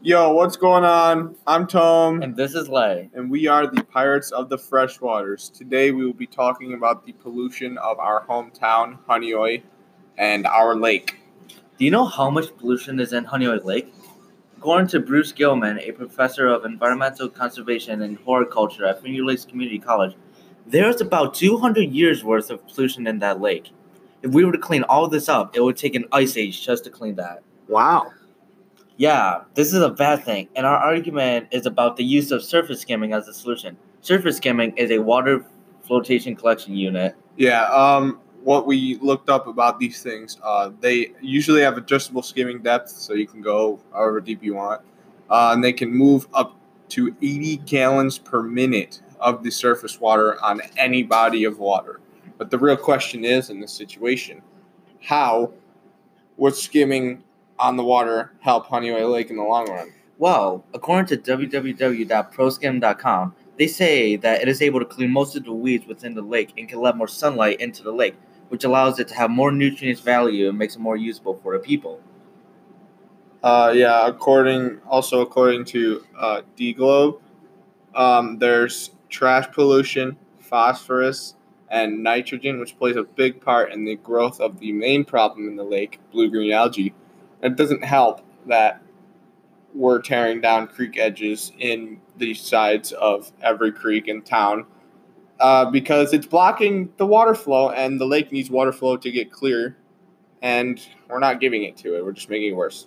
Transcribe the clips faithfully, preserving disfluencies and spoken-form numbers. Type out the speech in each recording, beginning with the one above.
Yo, what's going on? I'm Tom. And this is Lay. And we are the Pirates of the Freshwaters. Today we will be talking about the pollution of our hometown, Honeoye, and our lake. Do you know how much pollution is in Honeoye Lake? According to Bruce Gilman, a professor of environmental conservation and horticulture at Finger Lakes Community College, there's about two hundred years worth of pollution in that lake. If we were to clean all this up, it would take an ice age just to clean that. Wow. Yeah, this is a bad thing, and our argument is about the use of surface skimming as a solution. Surface skimming is a water flotation collection unit. Yeah, um, what we looked up about these things, uh, they usually have adjustable skimming depth, so you can go however deep you want, uh, and they can move up to eighty gallons per minute of the surface water on any body of water. But the real question is, in this situation, how would skimming on the water help Honeoye Lake in the long run? Well, according to w w w dot proskim dot com, they say that it is able to clean most of the weeds within the lake and can let more sunlight into the lake, which allows it to have more nutrient value and makes it more usable for the people. Uh, yeah, according also according to uh, D-Globe, um, there's trash pollution, phosphorus, and nitrogen, which plays a big part in the growth of the main problem in the lake, blue-green algae. It doesn't help that we're tearing down creek edges in the sides of every creek in town uh, because it's blocking the water flow, and the lake needs water flow to get clear, and we're not giving it to it. We're just making it worse.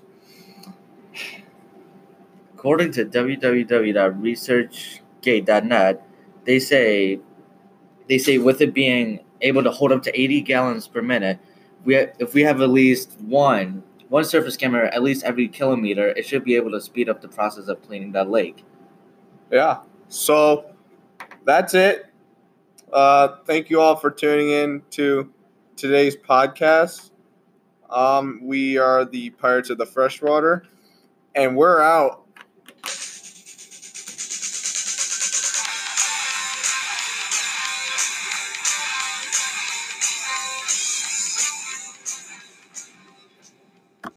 According to w w w dot researchgate dot net, they say they say with it being able to hold up to eighty gallons per minute, we ha- if we have at least one one surface skimmer at least every kilometer, it should be able to speed up the process of cleaning that lake. Yeah. So that's it. Uh, thank you all for tuning in to today's podcast. Um, we are the Pirates of the Freshwater, and we're out.